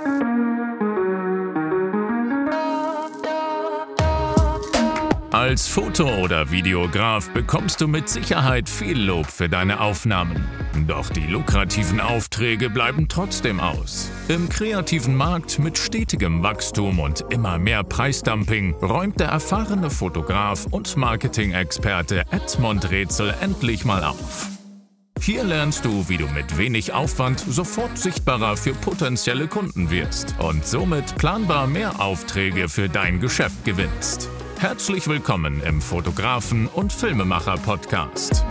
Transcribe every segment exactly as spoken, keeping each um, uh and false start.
Als Foto- oder Videograf bekommst du mit Sicherheit viel Lob für deine Aufnahmen. Doch die lukrativen Aufträge bleiben trotzdem aus. Im kreativen Markt mit stetigem Wachstum und immer mehr Preisdumping räumt der erfahrene Fotograf und Marketing-Experte Edmond Rätsel endlich mal auf. Hier lernst du, wie du mit wenig Aufwand sofort sichtbarer für potenzielle Kunden wirst und somit planbar mehr Aufträge für dein Geschäft gewinnst. Herzlich willkommen im Fotografen- und Filmemacher-Podcast.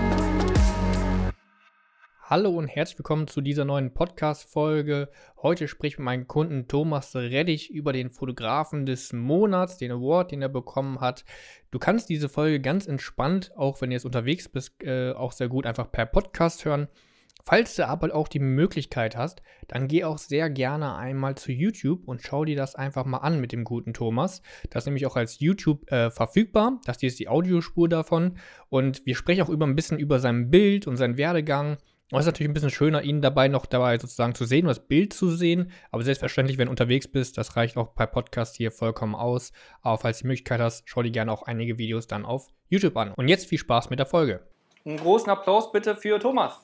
Hallo und herzlich willkommen zu dieser neuen Podcast-Folge. Heute spreche ich mit meinem Kunden Thomas Reddich über den Fotografen des Monats, den Award, den er bekommen hat. Du kannst diese Folge ganz entspannt, auch wenn du jetzt unterwegs bist, äh, auch sehr gut einfach per Podcast hören. Falls du aber auch die Möglichkeit hast, dann geh auch sehr gerne einmal zu YouTube und schau dir das einfach mal an mit dem guten Thomas. Das ist nämlich auch als YouTube äh, verfügbar. Das hier ist die Audiospur davon. Und wir sprechen auch über ein bisschen über sein Bild und seinen Werdegang. Es ist natürlich ein bisschen schöner, ihn dabei noch dabei sozusagen zu sehen, das Bild zu sehen. Aber selbstverständlich, wenn du unterwegs bist, das reicht auch bei Podcast hier vollkommen aus. Aber falls du die Möglichkeit hast, schau dir gerne auch einige Videos dann auf YouTube an. Und jetzt viel Spaß mit der Folge. Einen großen Applaus bitte für Thomas.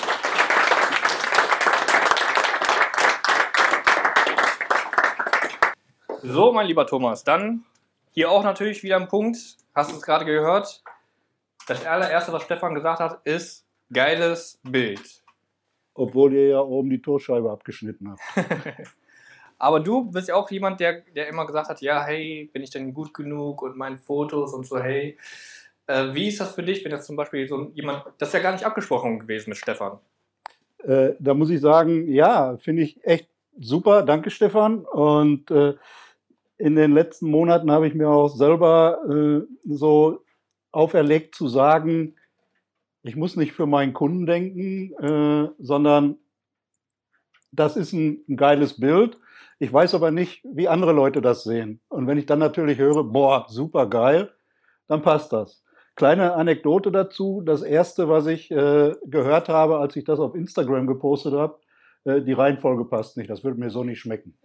So, mein lieber Thomas, dann hier auch natürlich wieder ein Punkt. Hast du es gerade gehört? Das allererste, was Stefan gesagt hat, ist geiles Bild. Obwohl ihr ja oben die Torscheibe abgeschnitten habt. Aber du bist ja auch jemand, der, der immer gesagt hat, ja, hey, bin ich denn gut genug und meine Fotos und so, hey. Äh, wie ist das für dich, wenn jetzt zum Beispiel so jemand, das ist ja gar nicht abgesprochen gewesen mit Stefan. Äh, da muss ich sagen, ja, finde ich echt super. Danke, Stefan. Und äh, in den letzten Monaten habe ich mir auch selber äh, so auferlegt zu sagen, ich muss nicht für meinen Kunden denken, äh, sondern das ist ein, ein geiles Bild. Ich weiß aber nicht, wie andere Leute das sehen. Und wenn ich dann natürlich höre, boah, super geil, dann passt das. Kleine Anekdote dazu. Das erste, was ich äh, gehört habe, als ich das auf Instagram gepostet habe, äh, die Reihenfolge passt nicht. Das würde mir so nicht schmecken.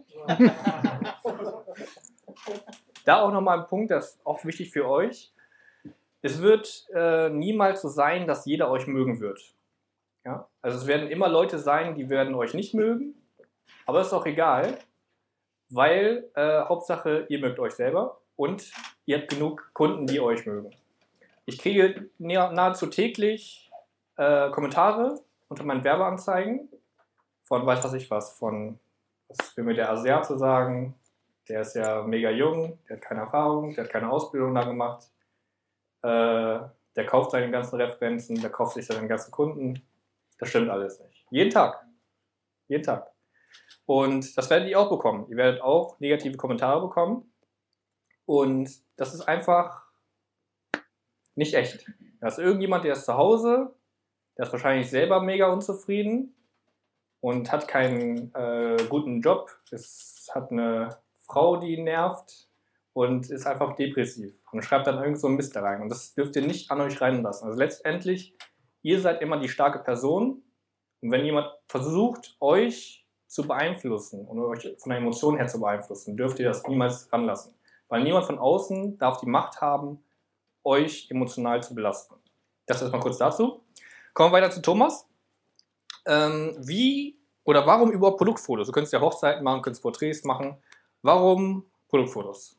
Da auch nochmal ein Punkt, das ist auch wichtig für euch. Es wird äh, niemals so sein, dass jeder euch mögen wird. Ja? Also es werden immer Leute sein, die werden euch nicht mögen, aber das ist auch egal, weil äh, Hauptsache, ihr mögt euch selber und ihr habt genug Kunden, die euch mögen. Ich kriege nahezu täglich äh, Kommentare unter meinen Werbeanzeigen von weiß was ich was, von, was will mir der Asiate sagen, der ist ja mega jung, der hat keine Erfahrung, der hat keine Ausbildung da gemacht. Äh, der kauft seine ganzen Referenzen, der kauft sich seine ganzen Kunden. Das stimmt alles nicht. Jeden Tag. Jeden Tag. Und das werdet ihr auch bekommen. Ihr werdet auch negative Kommentare bekommen. Und das ist einfach nicht echt. Da ist irgendjemand, der ist zu Hause, der ist wahrscheinlich selber mega unzufrieden und hat keinen äh, guten Job, ist, hat eine Frau, die ihn nervt und ist einfach depressiv und schreibt dann irgend so ein Mist da rein. Und das dürft ihr nicht an euch reinlassen. Also letztendlich, ihr seid immer die starke Person. Und wenn jemand versucht, euch zu beeinflussen und euch von der Emotion her zu beeinflussen, dürft ihr das niemals ranlassen. Weil niemand von außen darf die Macht haben, euch emotional zu belasten. Das erstmal kurz dazu. Kommen wir weiter zu Thomas. Ähm, wie oder warum überhaupt Produktfotos? Du könntest ja Hochzeiten machen, du könntest Porträts machen. Warum Produktfotos?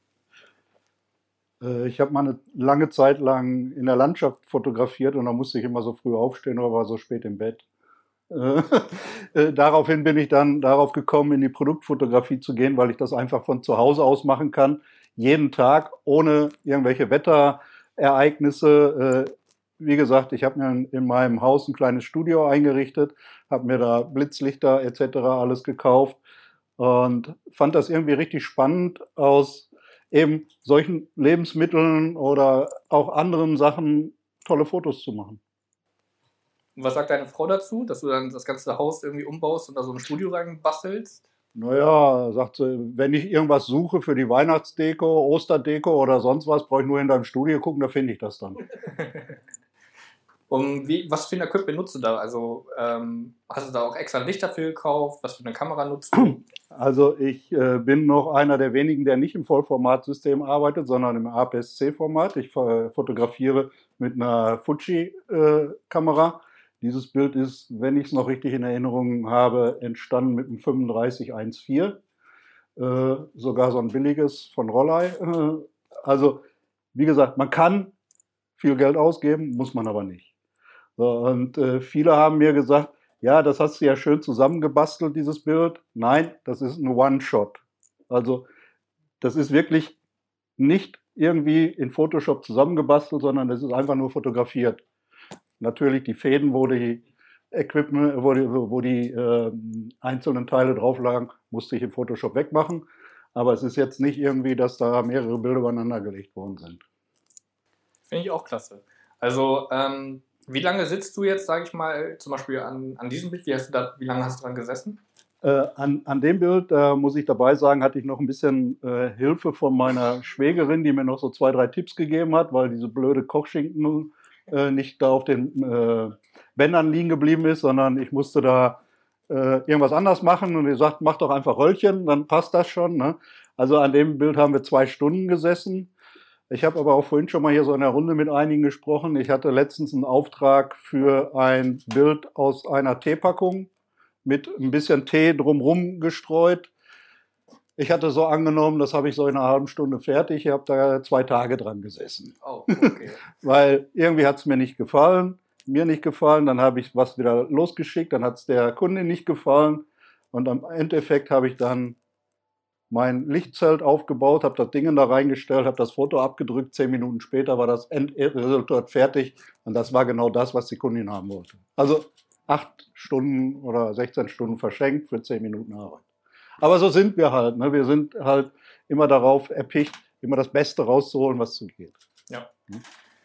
Ich habe mal eine lange Zeit lang in der Landschaft fotografiert und da musste ich immer so früh aufstehen oder war so spät im Bett. Äh, daraufhin bin ich dann darauf gekommen, in die Produktfotografie zu gehen, weil ich das einfach von zu Hause aus machen kann, jeden Tag, ohne irgendwelche Wetterereignisse. Äh, wie gesagt, ich habe mir in, in meinem Haus ein kleines Studio eingerichtet, habe mir da Blitzlichter et cetera alles gekauft und fand das irgendwie richtig spannend, aus eben solchen Lebensmitteln oder auch anderen Sachen tolle Fotos zu machen. Und was sagt deine Frau dazu, dass du dann das ganze Haus irgendwie umbaust und da so ein Studio reinbastelst? Naja, sagt sie, wenn ich irgendwas suche für die Weihnachtsdeko, Osterdeko oder sonst was, brauche ich nur in deinem Studio gucken, da finde ich das dann. Und wie, was für ein Equipment nutzt du da? Also ähm, hast du da auch extra ein Licht dafür gekauft? Was für eine Kamera nutzt du? Also ich äh, bin noch einer der wenigen, der nicht im Vollformatsystem arbeitet, sondern im A P S C-Format. Ich äh, fotografiere mit einer Fuji-Kamera. Äh, Dieses Bild ist, wenn ich es noch richtig in Erinnerung habe, entstanden mit einem fünfunddreißig eins vier. Äh, sogar so ein billiges von Rollei. Äh, also wie gesagt, man kann viel Geld ausgeben, muss man aber nicht. So, und äh, viele haben mir gesagt, ja, das hast du ja schön zusammengebastelt, dieses Bild. Nein, das ist ein One-Shot. Also das ist wirklich nicht irgendwie in Photoshop zusammengebastelt, sondern das ist einfach nur fotografiert. Natürlich die Fäden, wo die Equipment, wo die, wo die äh, einzelnen Teile drauf lagen, musste ich in Photoshop wegmachen. Aber es ist jetzt nicht irgendwie, dass da mehrere Bilder übereinander gelegt worden sind. Finde ich auch klasse. Also, ähm, wie lange sitzt du jetzt, sage ich mal, zum Beispiel an, an diesem Bild? Wie, hast du da, wie lange hast du dran gesessen? Äh, an, an dem Bild, äh, muss ich dabei sagen, hatte ich noch ein bisschen äh, Hilfe von meiner Schwägerin, die mir noch so zwei, drei Tipps gegeben hat, weil diese blöde Kochschinken äh, nicht da auf den äh, Bändern liegen geblieben ist, sondern ich musste da äh, irgendwas anders machen und die sagt, mach doch einfach Röllchen, dann passt das schon. Ne? Also an dem Bild haben wir zwei Stunden gesessen. Ich habe aber auch vorhin schon mal hier so in der Runde mit einigen gesprochen. Ich hatte letztens einen Auftrag für ein Bild aus einer Teepackung mit ein bisschen Tee drumherum gestreut. Ich hatte so angenommen, das habe ich so in einer halben Stunde fertig. Ich habe da zwei Tage dran gesessen. Oh, okay. Weil irgendwie hat es mir nicht gefallen, mir nicht gefallen. Dann habe ich was wieder losgeschickt, dann hat es der Kunde nicht gefallen. Und am Endeffekt habe ich dann mein Lichtzelt aufgebaut, habe das Ding da reingestellt, habe das Foto abgedrückt. Zehn Minuten später war das Endresultat fertig. Und das war genau das, was die Kundin haben wollte. Also acht Stunden oder sechzehn Stunden verschenkt für zehn Minuten Arbeit. Aber so sind wir halt. Ne? Wir sind halt immer darauf erpicht, immer das Beste rauszuholen, was so geht. Ja. Hm?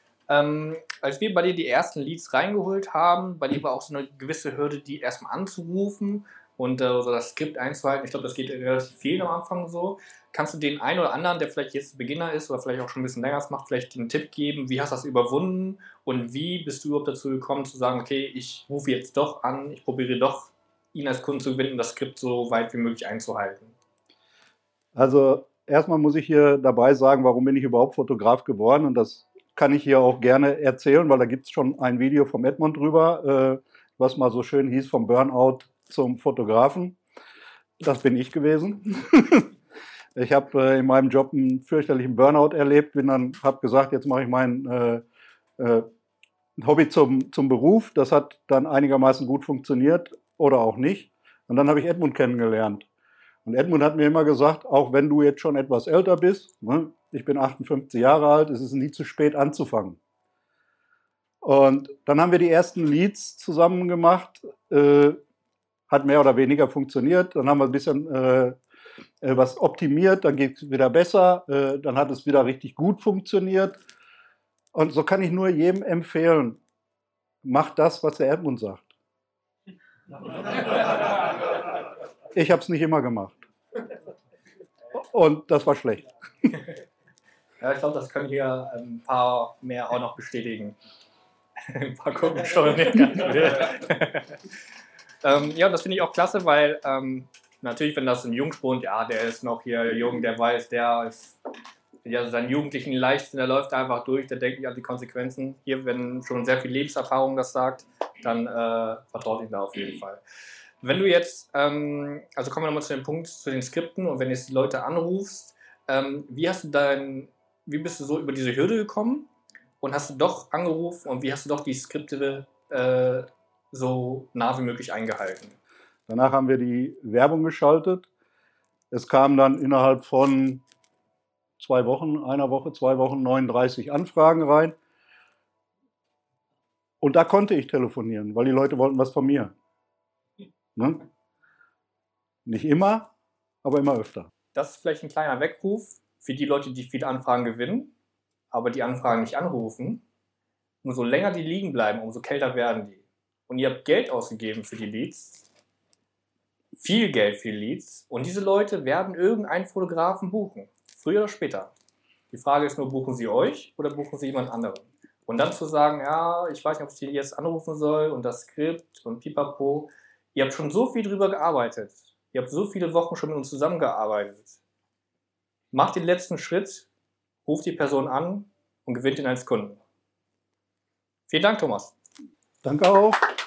Ähm, als wir bei dir die ersten Leads reingeholt haben, bei dir war auch so eine gewisse Hürde, die erstmal anzurufen und äh, so das Skript einzuhalten. Ich glaube, das geht relativ viel am Anfang so. Kannst du den einen oder anderen, der vielleicht jetzt Beginner ist oder vielleicht auch schon ein bisschen länger macht, vielleicht einen Tipp geben, wie hast du das überwunden und wie bist du überhaupt dazu gekommen zu sagen, okay, ich rufe jetzt doch an, ich probiere doch, ihn als Kunden zu gewinnen, das Skript so weit wie möglich einzuhalten? Also erstmal muss ich hier dabei sagen, warum bin ich überhaupt Fotograf geworden, und das kann ich hier auch gerne erzählen, weil da gibt es schon ein Video vom Edmund drüber, äh, was mal so schön hieß, vom Burnout zum Fotografen. Das bin ich gewesen. Ich habe äh, in meinem Job einen fürchterlichen Burnout erlebt, bin dann, habe gesagt, jetzt mache ich mein äh, äh, Hobby zum, zum Beruf. Das hat dann einigermaßen gut funktioniert oder auch nicht. Und dann habe ich Edmund kennengelernt. Und Edmund hat mir immer gesagt, auch wenn du jetzt schon etwas älter bist, ne, ich bin achtundfünfzig Jahre alt, es ist nie zu spät anzufangen. Und dann haben wir die ersten Leads zusammen gemacht, äh, hat mehr oder weniger funktioniert. Dann haben wir ein bisschen äh, was optimiert, dann geht es wieder besser, äh, dann hat es wieder richtig gut funktioniert. Und so kann ich nur jedem empfehlen, macht das, was der Edmund sagt. Ich habe es nicht immer gemacht. Und das war schlecht. Ja, ich glaube, das können hier ein paar mehr auch noch bestätigen. Ein paar gucken schon nicht ganz wild. ähm, ja, das finde ich auch klasse, weil ähm, natürlich, wenn das ein Jungspund, ja, der ist noch hier jung, der weiß, der ist ja, seinen jugendlichen Leichtsinn, der läuft einfach durch, der denkt nicht an die Konsequenzen. Hier, wenn schon sehr viel Lebenserfahrung das sagt, dann äh, vertraut ihm da auf jeden Fall. Wenn du jetzt, ähm, also kommen wir nochmal zu dem Punkt, zu den Skripten, und wenn du jetzt die Leute anrufst, ähm, wie hast du dein, wie bist du so über diese Hürde gekommen und hast du doch angerufen und wie hast du doch die Skripte äh, so nah wie möglich eingehalten? Danach haben wir die Werbung geschaltet. Es kamen dann innerhalb von zwei Wochen, einer Woche, zwei Wochen neununddreißig Anfragen rein. Und da konnte ich telefonieren, weil die Leute wollten was von mir. Ne? Nicht immer, aber immer öfter. Das ist vielleicht ein kleiner Weckruf für die Leute, die viele Anfragen gewinnen, aber die Anfragen nicht anrufen. Umso länger die liegen bleiben, umso kälter werden die. Und ihr habt Geld ausgegeben für die Leads, viel Geld für die Leads, und diese Leute werden irgendeinen Fotografen buchen, früher oder später. Die Frage ist nur, buchen sie euch oder buchen sie jemand anderen? Und dann zu sagen, ja, ich weiß nicht, ob ich die jetzt anrufen soll und das Skript und pipapo. Ihr habt schon so viel drüber gearbeitet. Ihr habt so viele Wochen schon mit uns zusammengearbeitet. Macht den letzten Schritt, ruft die Person an und gewinnt ihn als Kunden. Vielen Dank, Thomas. Danke auch.